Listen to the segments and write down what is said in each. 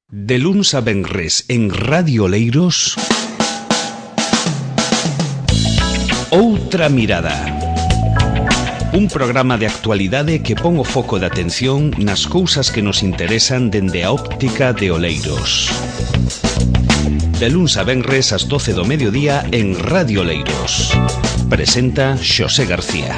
De luns a venres en Radio Oleiros, Outra Mirada. Un programa de actualidade que pon o foco de atención nas cousas que nos interesan dende a óptica de Oleiros. De luns a venres ás 12 do mediodía en Radio Oleiros. Presenta Xosé García.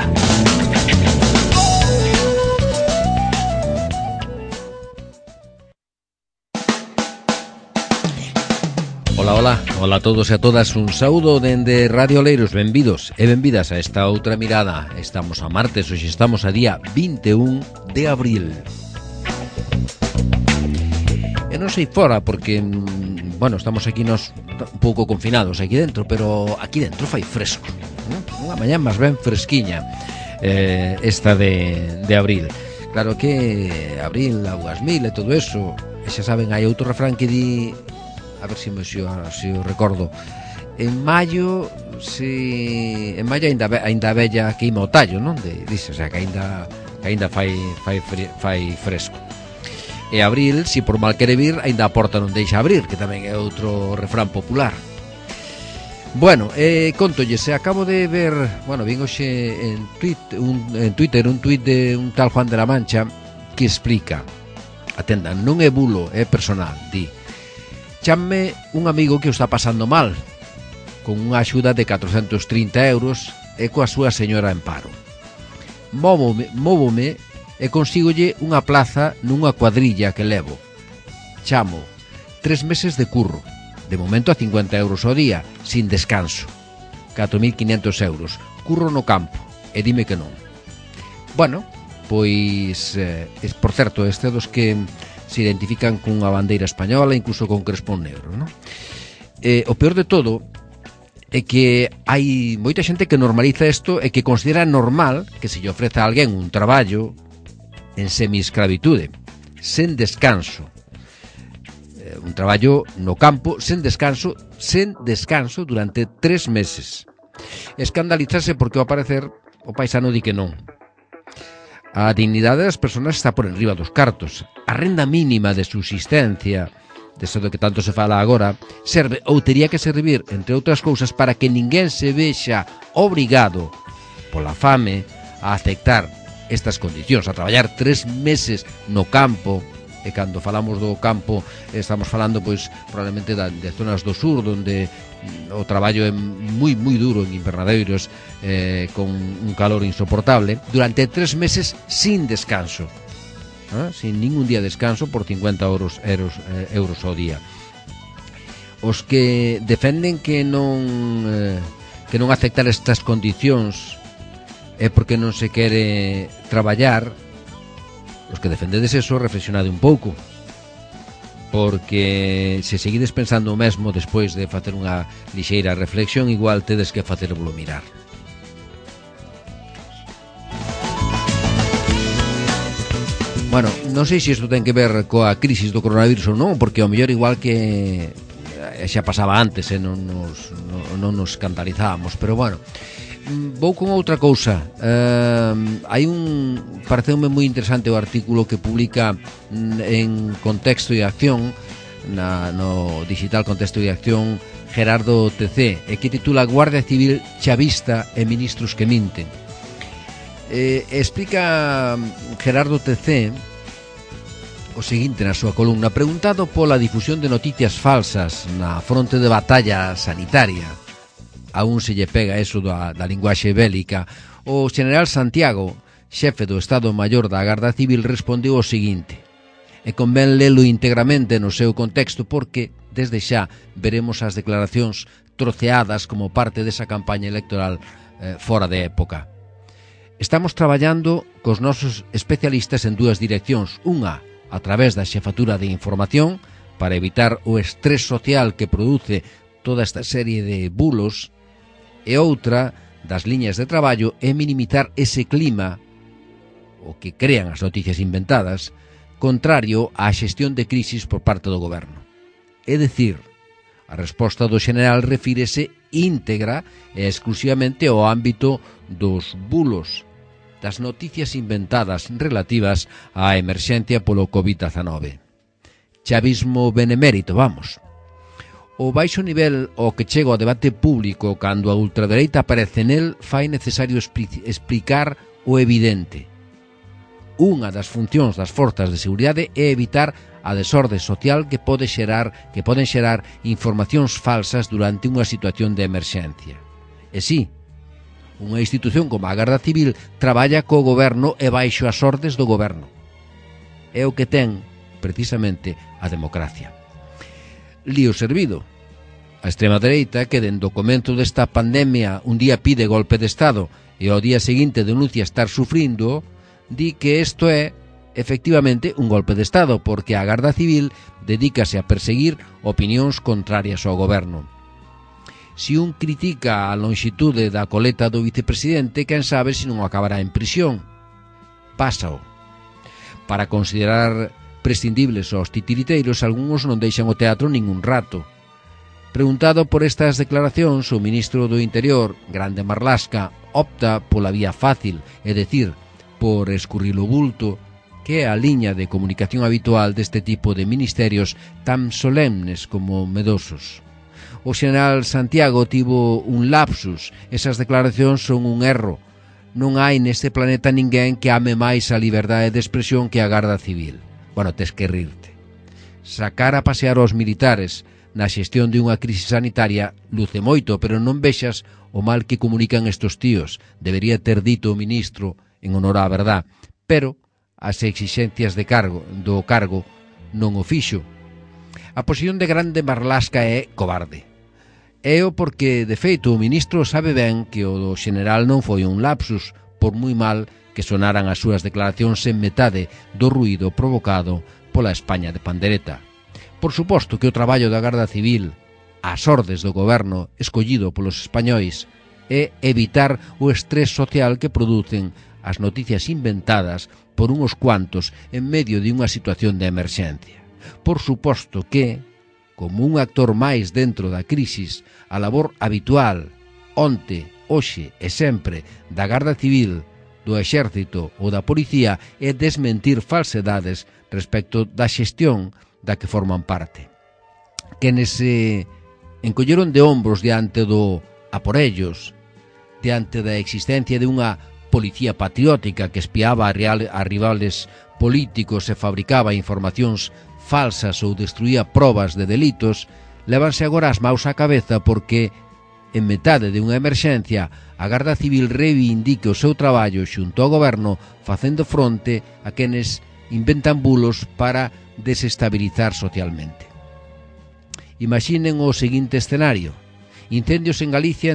Ola a todos e a todas, un saúdo dende Radio Oleiros, benvidos e benvidas a esta outra mirada. Estamos a martes, hoxe estamos a día 21 de abril. E non sei fora porque, estamos aquí nos un pouco confinados aquí dentro, pero aquí dentro fai fresco, unha mañá máis ben fresquiña esta de abril. Claro que abril, augas mil e todo eso, e xa saben, hai outro refrán que di, a ver se o recordo, en maio ainda a bella queima o tallo, non? Dice, o sea, que ainda fai fresco. E abril, se por mal quere vir, ainda a porta non deixa abrir, que tamén é outro refrán popular. Bueno, contolle, se acabo de ver, vin hoxe en Twitter un tuit de un tal Juan de la Mancha que explica, atendan, non é bulo, é personal, di: chame un amigo que o está pasando mal, con unha axuda de 430 euros e coa súa señora en paro. Móvome e consígolle unha plaza nunha cuadrilla que levo. Chamo 3 meses de curro, de momento a 50 euros ao día, sin descanso. 4.500 euros, curro no campo, e dime que non. Bueno, pois, por certo, este dos que se identifican cunha bandeira española, incluso con crespón negro, non? O peor de todo é que hai moita xente que normaliza isto e que considera normal que se lle ofreza a alguén un traballo en semi-escravitude, sen descanso, un traballo no campo sen descanso durante 3 meses. Escandalizarse porque ao parecer o paisano di que non. A dignidade das persoas está por enriba dos cartos. A renda mínima de subsistencia, deso do que tanto se fala agora, serve ou tería que servir, entre outras cousas, para que ninguén se vexa obrigado pola fame a aceptar estas condicións, a traballar 3 meses no campo. E cando falamos do campo estamos falando, pois, probablemente de zonas do sur, onde o traballo é moi duro en invernadeiros, con un calor insoportable, durante 3 meses sin descanso, sin ningún día de descanso, por 50 euros ao día. Os que defenden que non aceptar estas condicións é porque non se quere traballar. Os que defendedes eso, reflexionade un pouco, porque se seguides pensando o mesmo despois de facer unha lixeira reflexión, igual tedes que facervolo mirar. Bueno, non sei se isto ten que ver coa crisis do coronavirus ou non, porque ao mellor igual que xa pasaba antes, non nos escandalizábamos, pero bueno, vou con outra cousa. Pareceume moi interesante o artículo que publica en Contexto e Acción, no digital Contexto e Acción, Gerardo TC, e que titula Guardia Civil chavista e ministros que minten. Explica Gerardo TC o seguinte na súa columna: preguntado pola difusión de noticias falsas na fronte de batalla sanitaria, aún se lle pega eso da linguaxe bélica, o general Santiago, xefe do Estado Maior da Garda Civil, respondeu o seguinte, e convén lelo integramente no seu contexto, porque desde xa veremos as declaracións troceadas como parte desa campaña electoral fora de época. Estamos traballando cos nosos especialistas en 2 direccións, unha a través da xefatura de información para evitar o estrés social que produce toda esta serie de bulos, e outra das liñas de traballo é minimizar ese clima, o que crean as noticias inventadas, contrario á xestión de crisis por parte do goberno. É dicir, a resposta do xeneral refírese íntegra e exclusivamente ao ámbito dos bulos, das noticias inventadas relativas á emerxencia polo COVID-19. chavismo benemérito, vamos. O baixo nivel ao que chega o debate público cando a ultradereita aparece nel fai necesario explicar o evidente. Unha das funcións das forzas de seguridade é evitar a desorde social que poden xerar informacións falsas durante unha situación de emerxencia. E si, unha institución como a Garda Civil traballa co goberno e baixo as ordes do goberno. É o que ten, precisamente, a democracia. Lío servido. A extrema dereita, que dende o comento desta pandemia un día pide golpe de Estado e ao día seguinte denuncia estar sufrindo, di que isto é, efectivamente, un golpe de Estado, porque a Garda Civil dedícase a perseguir opinións contrarias ao goberno. Si un critica a lonxitude da coleta do vicepresidente, quen sabe se non acabará en prisión. Pásao. Para considerar prescindibles aos titiriteiros, algúns non deixan o teatro nin un rato. Preguntado por estas declaracións, o ministro do Interior, Grande Marlaska, opta pola vía fácil, é dicir, por escurrir o bulto, que é a liña de comunicación habitual deste tipo de ministerios tan solemnes como medosos. O xeneral Santiago tivo un lapsus, esas declaracións son un erro. Non hai neste planeta ninguén que ame máis a liberdade de expresión que a Garda Civil. Bueno, tes que rirte. Sacar a pasear aos militares na xestión de unha crise sanitaria luce moito, pero non vexas o mal que comunican estes tíos. Debería ter dito o ministro en honor á verdad, pero as exixencias do cargo non o fixo. A posición de Grande Marlaska é cobarde. Éo porque, de feito, o ministro sabe ben que o do xeneral non foi un lapsus, por moi mal que sonaran as súas declaracións en metade do ruído provocado pola España de pandereta. Por suposto que o traballo da Garda Civil, ás ordes do goberno escollido polos españois, é evitar o estrés social que producen as noticias inventadas por unhos cuantos en medio de unha situación de emerxencia. Por suposto que, como un actor máis dentro da crisis, a labor habitual, onte, hoxe e sempre, da Garda Civil, do Exército ou da Policía é desmentir falsedades respecto da xestión da que forman parte. Quenes se encolleron de ombros diante do a por ellos, diante da existencia de unha policía patriótica que espiaba a rivales políticos e fabricaba informacións falsas ou destruía probas de delitos, levanse agora as maus á cabeza porque, en metade de unha emerxencia, a Garda Civil reivindique o seu traballo xunto ao goberno facendo fronte a quenes inventan bulos para desestabilizar socialmente. Imaginen o seguinte escenario: incendios en Galicia en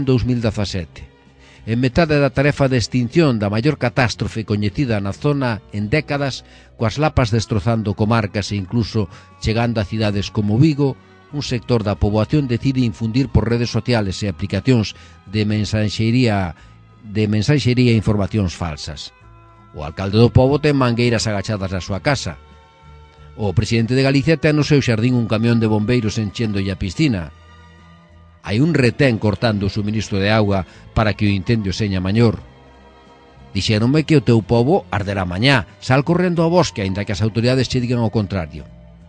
2017. En metade da tarefa de extinción da maior catástrofe coñecida na zona en décadas, coas lapas destrozando comarcas e incluso chegando a cidades como Vigo, un sector da poboación decide infundir por redes sociales e aplicacións de mensaxería informacións falsas. O alcalde do pobo ten mangueiras agachadas na súa casa. O presidente de Galicia ten no seu xardín un camión de bombeiros enchendo a piscina. Hai un retén cortando o suministro de auga para que o incendio seña maior. Dixéronme que o teu pobo arderá mañá. Sal correndo ao bosque, aínda que as autoridades che digan o contrario.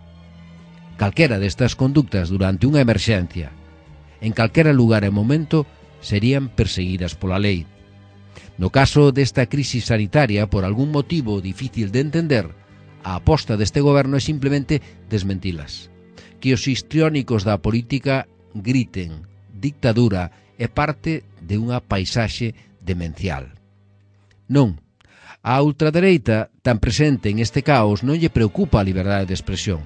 Calquera destas conductas durante unha emerxencia, en calquera lugar e momento, serían perseguidas pola lei. No caso desta crisis sanitaria, por algún motivo difícil de entender, a aposta deste goberno é simplemente desmentilas. Que os histriónicos da política griten dictadura é parte de unha paisaxe demencial. Non, a ultradereita, tan presente en este caos, non lle preocupa a liberdade de expresión.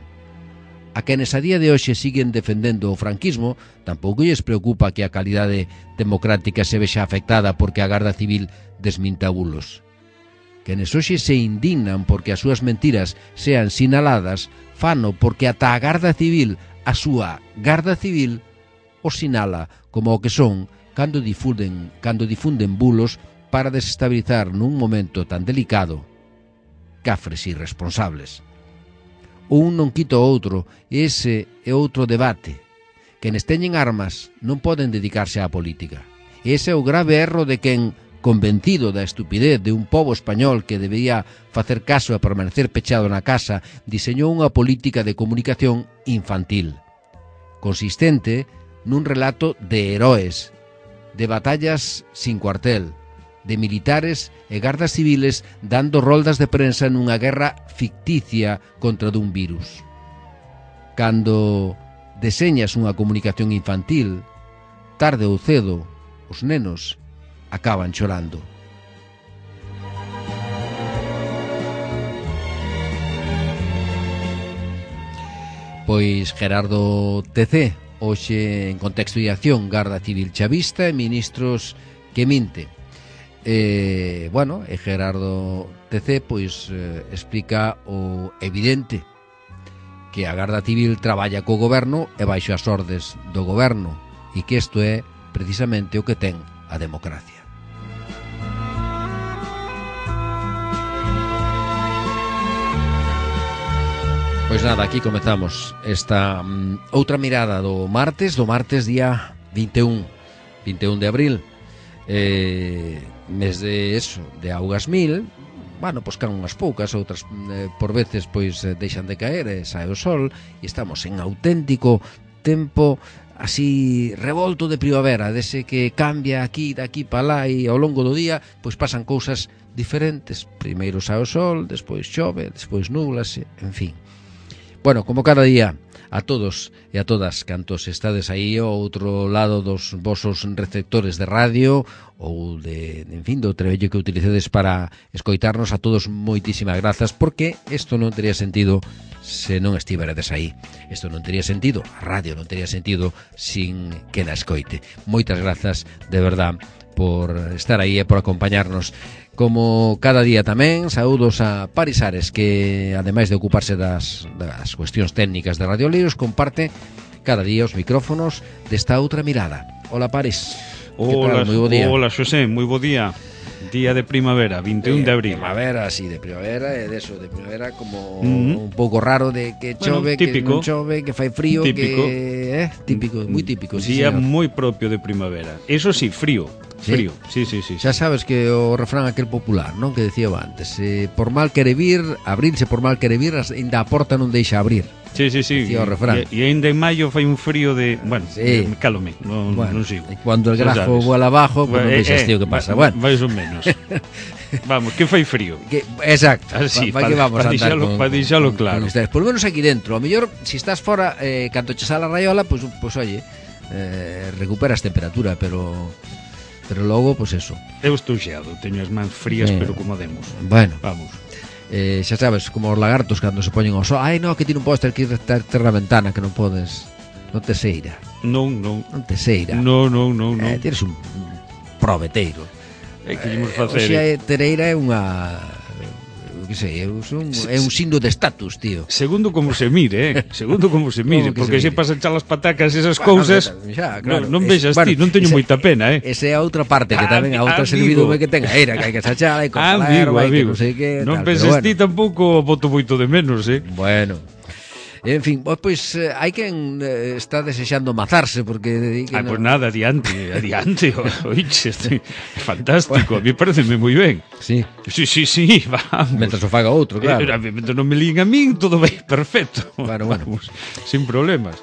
A quenes a día de hoxe siguen defendendo o franquismo, tampouco lles preocupa que a calidade democrática se vexa afectada porque a Garda Civil desminta bulos. Quenes hoxe se indignan porque as súas mentiras sean sinaladas, fano porque ata a Garda Civil, a súa Garda Civil, os sinala como o que son cando difunden bulos para desestabilizar nun momento tan delicado cafres irresponsables. Un non quita o outro, e ese é outro debate. Quenes teñen armas non poden dedicarse á política. Ese é o grave erro de quen convencido da estupidez de un pobo español que debía facer caso e permanecer pechado na casa, diseñou unha política de comunicación infantil, consistente nun relato de heroes, de batallas sin cuartel, de militares e gardas civiles dando roldas de prensa nunha guerra ficticia contra dun virus. Cando deseñas unha comunicación infantil, tarde ou cedo, os nenos acaban chorando. Pois Gerardo TC, hoxe en Contexto de Acción, Garda Civil chavista e ministros que minten. E Gerardo TC pois explica o evidente, que a Garda Civil traballa co goberno e baixo as ordes do goberno, e que isto é precisamente o que ten a democracia. Pois nada, aquí comezamos esta outra mirada do martes día 21 de abril, mes de augas mil. Bueno, pois can unhas poucas, outras por veces pois deixan de caer e sae o sol, e estamos en auténtico tempo así revolto de primavera, dese que cambia aquí, daqui para lá, e ao longo do día pois pasan cousas diferentes. Primeiro sae o sol, despois chove, despois nublase, en fin. Bueno, como cada día, a todos e a todas cantos estades aí ao outro lado dos vosos receptores de radio ou do trebello que utilicedes para escoitarnos, a todos moitísimas grazas, porque isto non teria sentido se non estiveredes aí. Isto non teria sentido, a radio non teria sentido sin que na escoite. Moitas grazas, de verdad, por estar aí e por acompañarnos. Como cada día tamén, saúdos a Paris Ares, que ademais de ocuparse das cuestións técnicas de Radio Oleiros, comparte cada día os micrófonos desta outra mirada. Hola, Paris. Hola, moi bo día. Hola, Xosé, moi bo día. Día de primavera, 21 de abril. Primavera, sí, de primavera, e deso, de primavera como un pouco raro de que chove, típico, que non chove, que fai frío, típico. Típico, moi típico, sí, día señor. moi propio de primavera. Eso sí, frío. ¿Sí? Frío, sí. Xa sabes que o refrán aquel popular, non, que decía antes, por mal quere vir, abrirse por mal quere vir, ainda a porta non deixa abrir. Sí. Decía o refrán. E ainda en maio fai un frío de, sí. Cálome, non sigo. E cuando el grafo vuela abajo, pues non deixas tío que pasa. Bueno, máis ou menos. Vamos, que fai frío. Exacto. Así, que vamos a andar para deixalo claro. Por lo menos aquí dentro. A mellor, si estás fora, canto che sala a raiola, pues oye, recuperas temperatura, pero logo, pues eso. Eu estou xeado, teño as mans frías, pero como demos. Bueno, vamos. Xa sabes, como os lagartos cando se poñen ao sol. Ai, no, que ti non podes ter que ir ter na ventana, que non podes. Non te seira. Non te seira. Non. Tienes un probeteiro. Que imos facer? O sea, tereira é unha... que sei, é un signo de estatus, tío. Segundo como se mire, porque se pasan xa as patacas esas cousas, claro, non vexas ti, non teño moita pena, Esa é a outra parte que tamén a outra servidume que ten a era, que hai que sachar, hai que cortar a erva, hai que non sei que, non vexas ti tampouco boto moito de menos, Bueno. En fin, pois hai quen está desexando mazarse porque pois nada, adiante, oiche, fantástico, a mí pareceme moi ben. Sí, vamos. Mentras o faga outro, claro. Mentras non me lín a min, todo vai perfecto. Bueno. Vamos, sin problemas.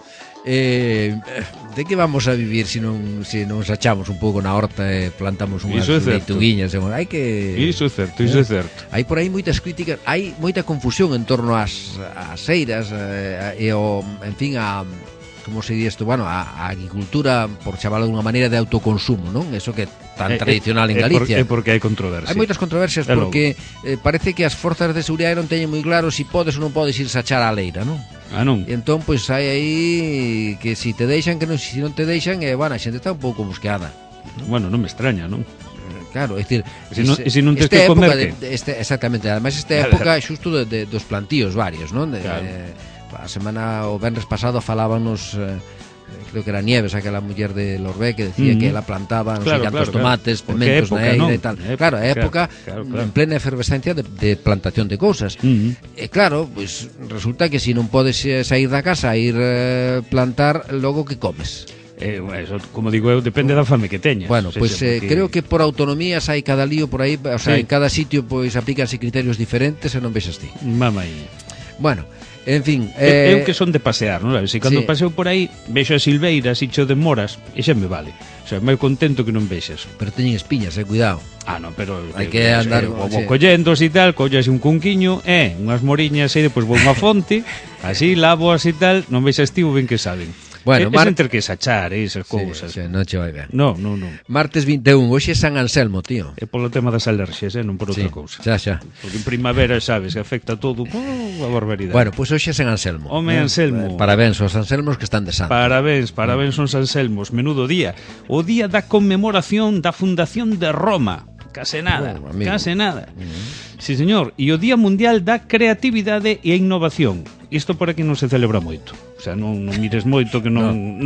De que vamos a vivir se non sachamos un pouco na horta e plantamos unhas leituguiñas? Iso é certo. Hai por aí moitas críticas, hai moita confusión en torno ás eiras e en fin, como se di isto, a agricultura, por chamarlo de unha maneira, de autoconsumo, non? Eso que é tan tradicional en Galicia. É porque hai controversia. Hai moitas controversias porque parece que as forzas de seguridade non teñen moi claro se podes ou non podes ir sachar a leira, non? Non. E entón, pois hai aí que si te deixan, que non, si non te deixan, a xente está un pouco mosqueada. Bueno, non me extraña, non? Claro, é dicir, se non tes que comer, exactamente, ademais esta época xusto dos plantíos varios, non? A semana, o venres pasado falábanos, creo que era Nieves, aquela muller de Lorbé, que decía que ela plantaba non sei cantos tomates, pimentos na eira e tal. Claro, a época en plena efervescencia de plantación de cousas. E claro, pois resulta que se non podes sair da casa a ir plantar, logo que comes? Eso, como digo eu, depende da fame que teñas. Bueno, pois creo que por autonomías hai cada lío por aí, o sea, en cada sitio pois aplícanse criterios diferentes e non vexas ti. Mamai. Bueno, en fin, eu que son de pasear, non sabes? E cando paseo por aí vexo as silveiras e cho de moras e xa me vale. O sea, moi contento que non vexas. Pero teñen espiñas, cuidado. No, pero hai que andar collendos e tal, collas un cunquiño, unhas moriñas e depois vou unha fonte, así lavoas e tal, non vexas ti o ben que saben. Bueno, é entre que sachar esas cousas. Non che vai ver. No. Martes 21, hoxe é San Anselmo, tío. É polo tema das alerxias, non por outra cousa. Xa. Porque en primavera, sabes, que afecta todo a barbaridade. Bueno, pois hoxe é San Anselmo. Home, Anselmo. Parabéns aos Anselmos que están de santo. Parabéns aos Anselmos. Menudo día. O día da conmemoración da fundación de Roma. Case nada. Sí, señor. E o Día Mundial da Creatividade e Innovación. Isto por aquí non se celebra moito. O sea, non mires moito que non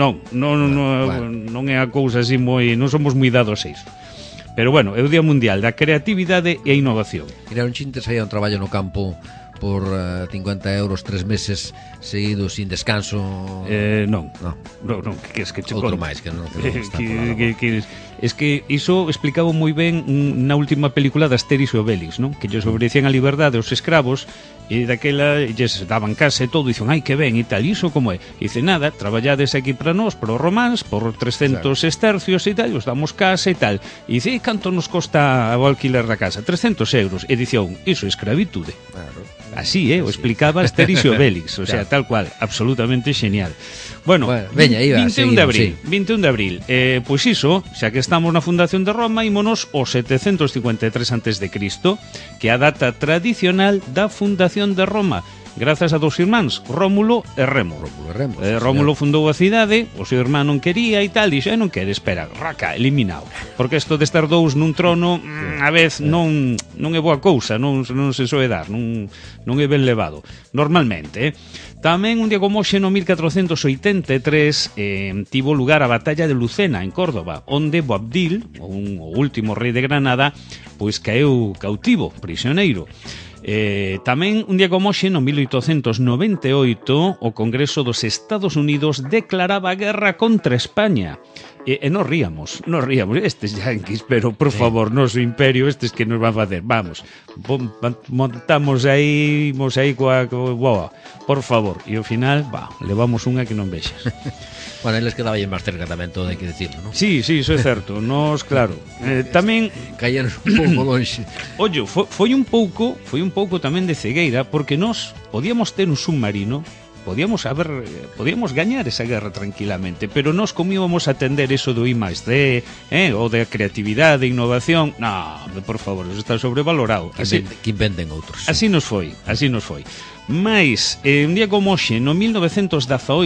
é a cousa así moi, non somos moi dados a iso. Pero bueno, é o Día Mundial da Creatividade e Innovación. Mira, un chintes aí un traballo no campo por 50 euros 3 meses seguidos sin descanso. Non, que es que che outro máis que non está es que iso explicaba moi ben na última película de Asterix e Obelix, non? Que lles obedecían a liberdade aos escravos e daquela lles daban casa e todo, e dicen, ai, que ben, e tal, iso como é? E dice, nada, traballades aquí para nós, para os románs, por 300 estercios e tal, os damos casa e tal. E dice, canto nos costa o alquiler da casa? 300 euros. E dicción, iso é escravitude. Claro. Así, o explicaba Asterix e Obelix, o sea, tal cual, absolutamente genial. Bueno, veña, 21 de abril, pois iso, xa que estamos na fundación de Roma, ímonos o 753 a.C., que é a data tradicional da fundación de Roma, grazas a dous irmáns, Rómulo e Remo. Rómulo fundou a cidade, o seu irmán non quería e tal, dixo, non quere, espera, raca, eliminado. Porque isto de estar dous nun trono, a vez non é boa cousa, non se soe dar, non é ben levado, normalmente. Tamén un día como hoxe, no 1483, tivo lugar a batalla de Lucena, en Córdoba, onde Boabdil, o último rei de Granada, pois caeu cautivo, prisioneiro. Tamén un día como hoxe, no 1898, o Congreso dos Estados Unidos declaraba guerra contra España. E nos ríamos, estes yanquis, pero por favor, noso imperio, estes que nos van a facer, vamos, montamos aí, coa por favor, e ao final, levamos unha que non vexas. Bueno, eles quedaban máis cerca tamén, todo hai que decirlo, non? Sí, iso é certo, nos, claro. Tamén caíanos un pouco longe. Ollo, foi un pouco tamén de cegueira, porque nós podíamos ter un submarino, podíamos gañar esa guerra tranquilamente, pero nós como íbamos a atender eso do I+D, ou da creatividade, innovación, por favor, eso está sobrevalorado. Que inventen outros. Así nos foi. Mais, un día como hoxe, no 1918,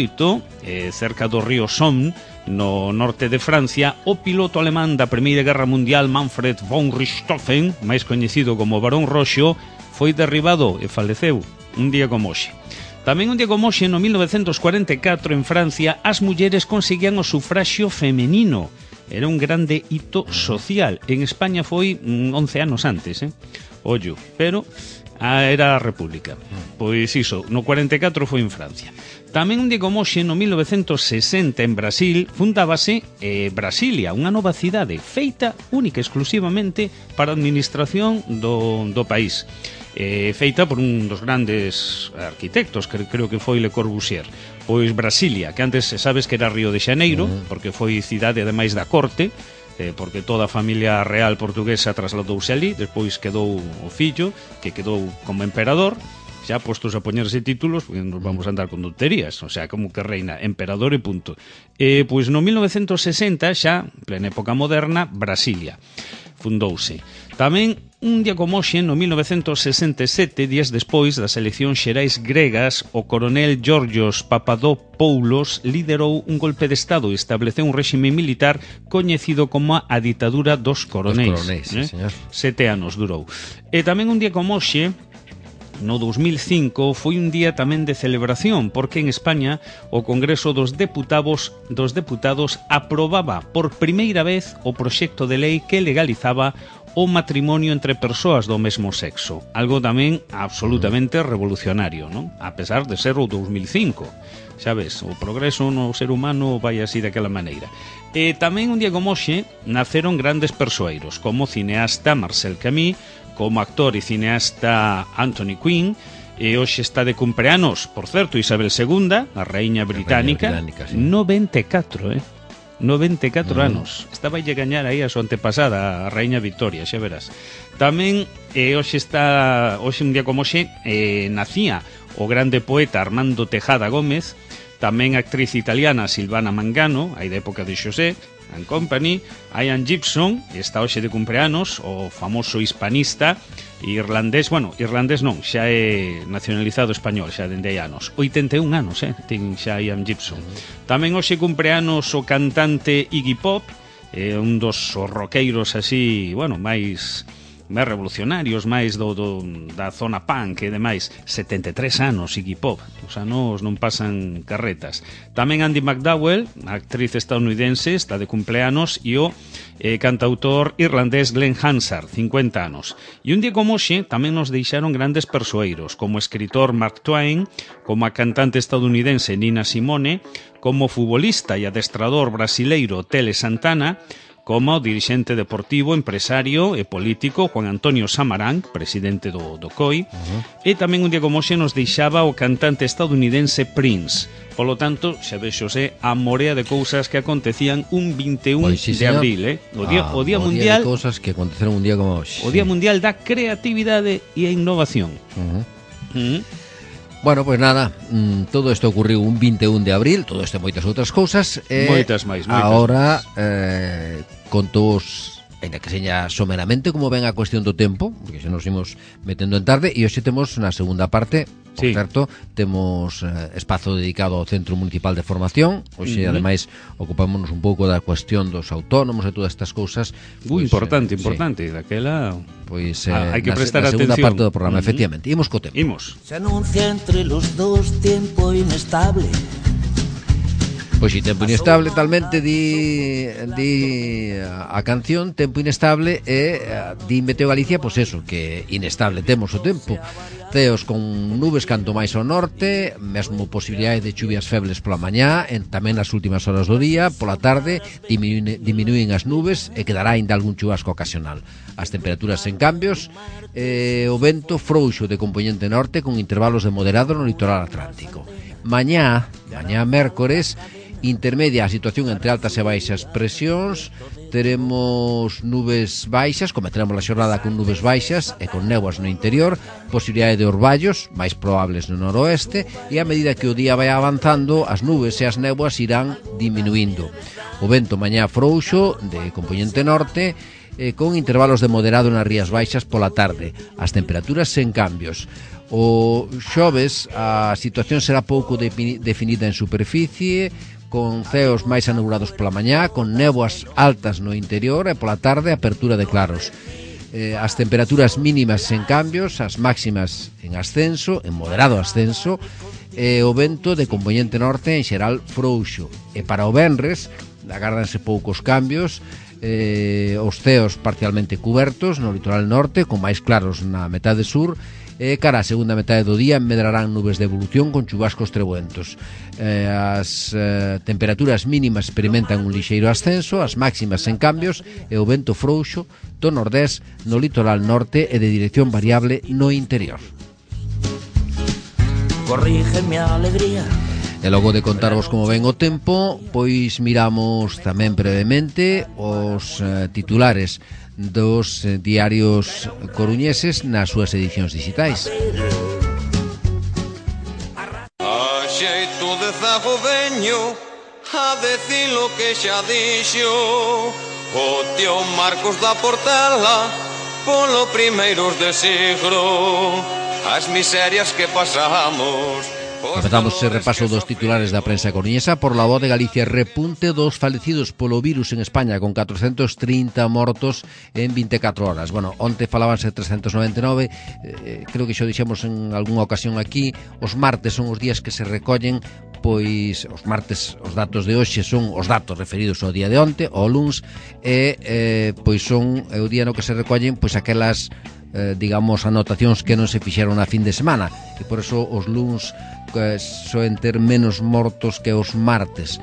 cerca do río Somme, no norte de Francia, o piloto alemán da Primeira Guerra Mundial, Manfred von Richthofen, máis coñecido como Barón Roxo, foi derribado e faleceu un día como hoxe. Tamén un día como hoxe, no 1944, en Francia, as mulleres conseguían o sufraxio femenino. Era un grande hito social. En España foi 11 anos antes, ollo, pero era a República. Pois iso, no 44 foi en Francia. Tamén un día como hoxe, no 1960, en Brasil, fundábase Brasilia, unha nova cidade feita única exclusivamente para a administración do país. Feita por un dos grandes arquitectos, que creo que foi Le Corbusier. Pois Brasilia, que antes sabes que era Río de Xaneiro, porque foi cidade ademais da corte, porque toda a familia real portuguesa trasladouse ali, despois quedou o fillo, que quedou como emperador, xa postos a poñerse títulos, nos vamos a andar con tonterías, o sea, como que reina emperador e punto. Pois no 1960, xa, plena época moderna, Brasilia fundouse. Tamén un día como hoxe, no 1967, días despois das eleccións xerais gregas, o coronel Georgios Papadopoulos liderou un golpe de Estado e estableceu un réxime militar coñecido como a ditadura dos coronéis. Sí, señor. 7 anos durou. E tamén un día como hoxe, no 2005, foi un día tamén de celebración, porque en España o Congreso dos Deputados aprobaba por primeira vez o proxecto de lei que legalizaba o matrimonio entre persoas do mesmo sexo, algo tamén absolutamente revolucionario, non? A pesar de ser o 2005. Xa ves, o progreso no ser humano vai así daquela maneira. E tamén un día como hoxe naceron grandes persoeiros, como o cineasta Marcel Camus, como actor e cineasta Anthony Quinn, e hoxe está de cumpleanos, por certo, Isabel II, a reina británica, sí. 94, 94 anos. Estaba a gañar aí a súa antepasada, a reina Victoria, xa verás. Tamén hoxe un día como hoxe nacía o grande poeta Armando Tejada Gómez, tamén a actriz italiana Silvana Mangano, aí da época de Xosé and Company, Ian Gibson, está hoxe de cumpleanos, o famoso hispanista irlandés, irlandés non, xa é nacionalizado español, xa dende hai anos. 81 anos, ten xa Ian Gibson. Tamén hoxe cumpleanos o cantante Iggy Pop, un dos roqueiros así, máis revolucionarios, máis da zona punk e demais. 73 anos, Iggy Pop, os anos non pasan carretas. Tamén Andy McDowell, a actriz estadounidense, está de cumpleanos, e o cantautor irlandés Glenn Hansard, 50 anos. E un día como hoxe tamén nos deixaron grandes persoeiros, como o escritor Mark Twain, como a cantante estadounidense Nina Simone, como o futbolista e adestrador brasileiro Tele Santana, como o dirixente deportivo, empresario e político Juan Antonio Samarán, presidente do COI, e tamén un día como hoxe nos deixaba o cantante estadounidense Prince. Polo tanto, xa vexose a morea de cousas que acontecían un 21 de abril, o día mundial de cousas que aconteceron un día como hoxe. O día mundial da creatividade e a innovación. Bueno, pues nada, todo isto ocurriu un 21 de abril, todo isto e moitas outras cousas. Moitas máis. Agora, contos, ainda que seña someramente como ven a cuestión do tempo, porque se nos imos metendo en tarde, e hoxe temos na segunda parte, por certo, temos espazo dedicado ao Centro Municipal de Formación. Hoxe, ademais, ocupámonos un pouco da cuestión dos autónomos e todas estas cousas. Importante, daquela... Pois hai que prestar na segunda atención. parte do programa, efectivamente. Imos co tempo. Se anuncia entre los dos tiempo inestable. Pois si, tempo inestable, talmente di a canción, tempo inestable, e di Meteo Galicia, pois eso, que inestable temos o tempo. Ceos con nubes canto máis ao norte, mesmo posibilidade de chuvias febles pola mañá, tamén nas últimas horas do día. Pola tarde diminúen as nubes e quedará ainda algún chubasco ocasional. As temperaturas sen cambios, o vento frouxo de compoñente norte con intervalos de moderado no litoral atlántico. Mañá mércores, intermedia a situación entre altas e baixas presións. Teremos nubes baixas, cometeremos a xornada con nubes baixas e con néboas no interior, posibilidade de orballos máis probables no noroeste, e a medida que o día vai avanzando, as nubes e as néboas irán diminuindo. O vento mañá frouxo de compoñente norte, con intervalos de moderado nas rías baixas pola tarde. As temperaturas sen cambios. O xoves a situación será pouco definida en superficie, con ceos máis anublados pola mañá, con néboas altas no interior, e pola tarde apertura de claros. As temperaturas mínimas sen cambios, as máximas en ascenso, en moderado ascenso, e o vento de compoñente norte en xeral frouxo. E para o venres agárdanse poucos cambios, os ceos parcialmente cubertos no litoral norte, con máis claros na metade sur, e cara a segunda metade do día medrarán nubes de evolución con chubascos trebuentos. As temperaturas mínimas experimentan un lixeiro ascenso, as máximas en cambios, e o vento frouxo do nordés no litoral norte e de dirección variable no interior. Corrígeme a alegría. E logo de contarvos como ven o tempo, pois miramos tamén brevemente os titulares dos diarios coruñeses nas súas edicións digitais. A xeito de zago veño a decir lo que xa dixo o tío Marcos da Portela polo primeiros de siglo. As miserias que pasamos Empezamos ese repaso dos titulares da prensa coruñesa. Por La Voz de Galicia, repunte dos falecidos polo virus en España, con 430 mortos en 24 horas. Bueno, onte falábanse 399, creo que xo dixemos en algunha ocasión aquí, os martes son os días que se recollen, pois os martes os datos de hoxe son os datos referidos ao día de onte, ao luns, e pois son o día no que se recollen pois aquelas digamos, anotacións que non se fixeron na fin de semana, e por eso os luns soen ter menos mortos que os martes.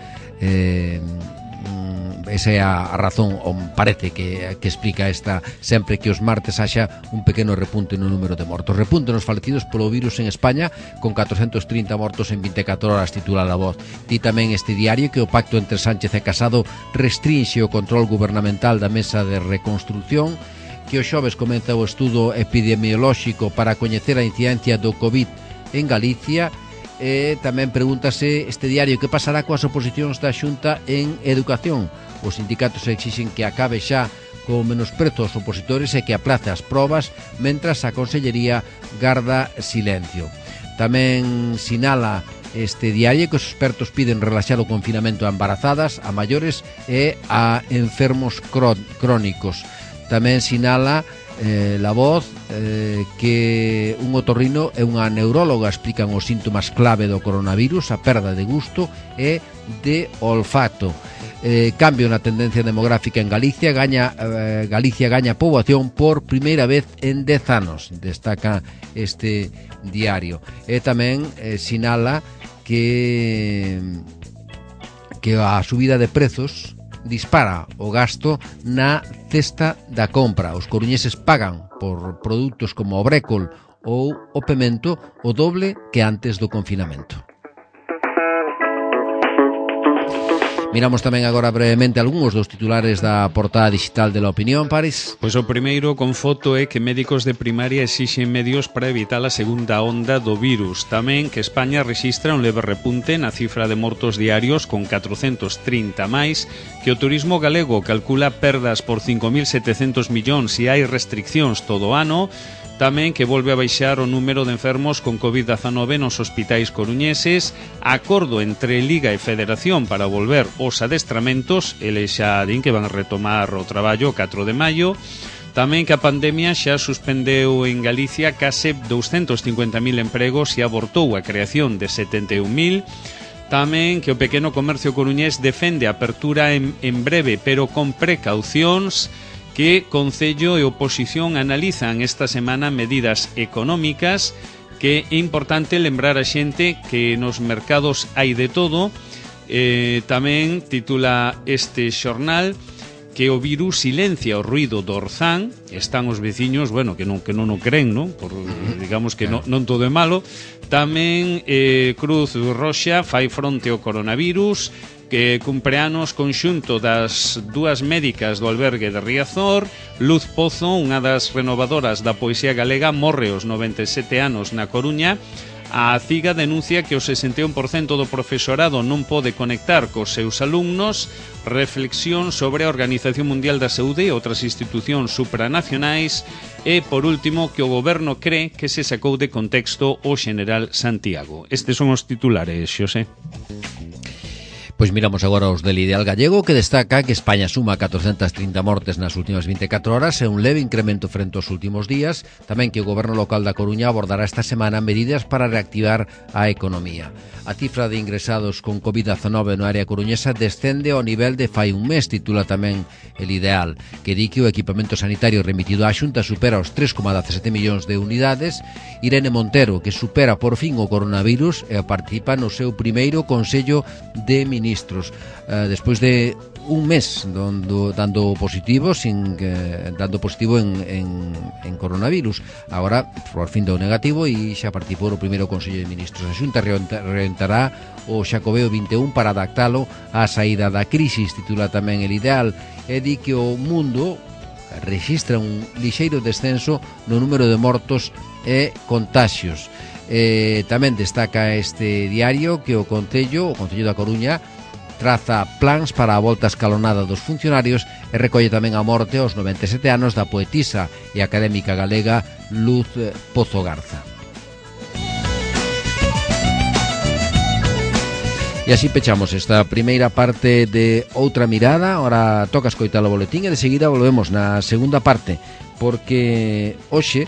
Esa é a razón, ou parece que explica esta, sempre que os martes haxa un pequeno repunte no número de mortos. Repunte nos falecidos polo virus en España, con 430 mortos en 24 horas, titula La Voz. Di tamén este diario que o pacto entre Sánchez e Casado restrinxe o control gubernamental da mesa de reconstrucción, que o xoves comeza o estudo epidemiolóxico para coñecer a incidencia do COVID en Galicia. E tamén pregúntase este diario que pasará coas oposicións da Xunta en Educación. Os sindicatos exixen que acabe xa co menosprezo aos opositores e que aplace as probas, mentras a Consellería garda silencio. Tamén sinala este diario que os expertos piden relaxar o confinamento a embarazadas, a maiores e a enfermos crónicos. Tamén sinala La Voz que un otorrino e unha neuróloga explican os síntomas clave do coronavirus, a perda de gusto e de olfato. Cambio na tendencia demográfica en Galicia, Galicia gaña poboación por primeira vez en 10 anos, destaca este diario. E tamén sinala que a subida de prezos dispara o gasto na cesta da compra. Os coruñeses pagan por produtos como o brécol ou o pemento o doble que antes do confinamento. Miramos tamén agora brevemente algúns dos titulares da portada digital de La Opinión, Paris. Pois o primeiro con foto é que médicos de primaria exixen medios para evitar a segunda onda do virus. Tamén que España rexistra un leve repunte na cifra de mortos diarios con 430 máis, que o turismo galego calcula perdas por 5.700 millóns se hai restriccións todo o ano. Tamén que volve a baixar o número de enfermos con COVID-19 nos hospitais coruñeses, acordo entre Liga e Federación para volver os adestramentos, eles xa din que van a retomar o traballo o 4 de maio. Tamén que a pandemia xa suspendeu en Galicia case 250.000 empregos e abortou a creación de 71.000. Tamén que o pequeno comercio coruñés defende a apertura en breve, pero con precaucións, que Concello e oposición analizan esta semana medidas económicas, que é importante lembrar a xente que nos mercados hai de todo. Tamén titula este xornal que o virus silencia o ruido do Orzán. Están os veciños, bueno, que non o creen, non? Por, digamos que non todo é malo. Tamén Cruz Roxa fai fronte ao coronavirus, que cumpleanos conxunto das dúas médicas do albergue de Riazor. Luz Pozo, unha das renovadoras da poesía galega, morre aos 97 anos na Coruña. A CIGA denuncia que o 61% do profesorado non pode conectar cos seus alumnos. Reflexión sobre a Organización Mundial da Saúde e outras institucións supranacionais. E, por último, que o goberno cree que se sacou de contexto o General Santiago. Estes son os titulares, Xosé. Pois miramos agora os del Ideal Gallego, que destaca que España suma 430 mortes nas últimas 24 horas e un leve incremento frente aos últimos días. Tamén que o goberno local da Coruña abordará esta semana medidas para reactivar a economía. A cifra de ingresados con COVID-19 no área coruñesa descende ao nivel de fai un mes, titula tamén el Ideal, que di que o equipamento sanitario remitido á Xunta supera os 3,17 millóns de unidades. Irene Montero, que supera por fin o coronavirus e participa no seu primeiro Consello de Ministros, despois de un mes dando positivo en coronavirus. Agora por fin deu negativo e xa participou no primeiro Consello de Ministros. A Xunta reorientará o Xacobeo 21 para adaptalo á saída da crisis, titula tamén el Ideal, e di que o mundo rexistra un lixeiro descenso no número de mortos e contaxios. Tamén destaca este diario que o Concello da Coruña traza plans para a volta escalonada dos funcionarios e recolle tamén a morte aos 97 anos da poetisa e académica galega Luz Pozo Garza. E así pechamos esta primeira parte de Outra Mirada. Ahora toca escoitar o boletín e de seguida volvemos na segunda parte, porque hoxe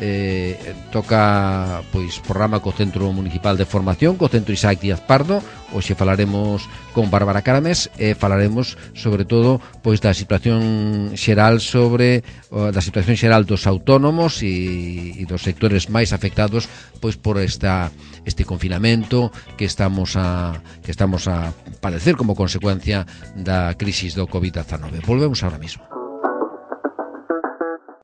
toca pois programa co Centro Municipal de Formación, co Centro Isaac Díaz Pardo. Hoxe falaremos con Bárbara Caramés e falaremos sobre todo pois da situación xeral dos autónomos e dos sectores máis afectados pois por este confinamento que estamos a padecer como consecuencia da crisis do COVID-19. Volvemos ahora mismo.